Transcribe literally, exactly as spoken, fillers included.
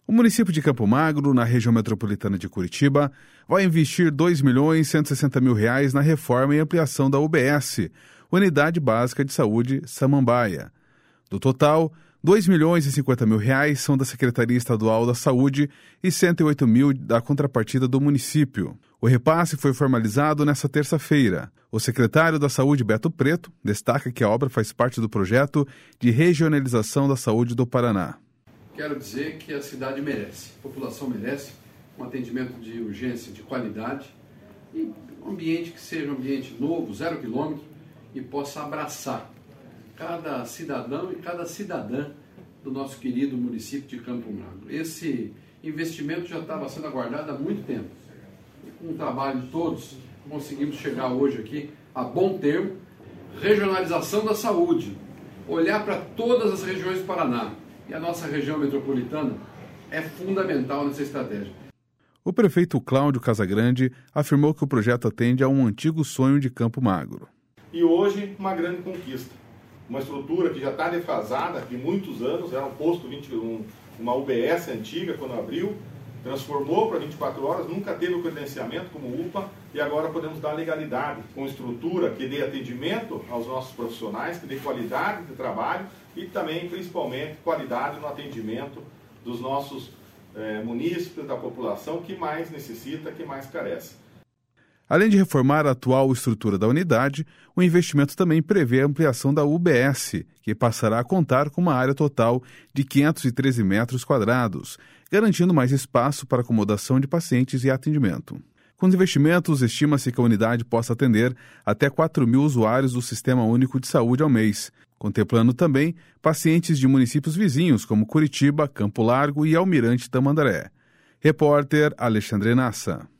O município de Campo Magro, na região metropolitana de Curitiba, vai investir dois milhões cento e sessenta mil reais na reforma e ampliação da U B S, Unidade Básica de Saúde Samambaia. Do total, dois milhões e cinquenta mil reais são da Secretaria Estadual da Saúde e cento e oito mil da contrapartida do município. O repasse foi formalizado nesta terça-feira. O secretário da Saúde, Beto Preto, destaca que a obra faz parte do projeto de regionalização da saúde do Paraná. Quero dizer que a cidade merece, a população merece um atendimento de urgência, de qualidade e um ambiente que seja um ambiente novo, zero quilômetro e possa abraçar cada cidadão e cada cidadã do nosso querido município de Campo Magro. Esse investimento já estava sendo aguardado há muito tempo. E com o trabalho de todos, conseguimos chegar hoje aqui a bom termo. Regionalização da saúde, olhar para todas as regiões do Paraná. E a nossa região metropolitana é fundamental nessa estratégia. O prefeito Cláudio Casagrande afirmou que o projeto atende a um antigo sonho de Campo Magro. E hoje, uma grande conquista. Uma estrutura que já está defasada de muitos anos, era um posto vinte e um, uma U B S antiga quando abriu, transformou para vinte e quatro horas, nunca teve o credenciamento como U P A e agora podemos dar legalidade, com estrutura que dê atendimento aos nossos profissionais, que dê qualidade de trabalho e também, principalmente, qualidade no atendimento dos nossos eh, munícipes, da população que mais necessita, que mais carece. Além de reformar a atual estrutura da unidade, o investimento também prevê a ampliação da U B S, que passará a contar com uma área total de quinhentos e treze metros quadrados, garantindo mais espaço para acomodação de pacientes e atendimento. Com os investimentos, estima-se que a unidade possa atender até quatro mil usuários do Sistema Único de Saúde ao mês, contemplando também pacientes de municípios vizinhos como Curitiba, Campo Largo e Almirante Tamandaré. Repórter Alexandre Nassa.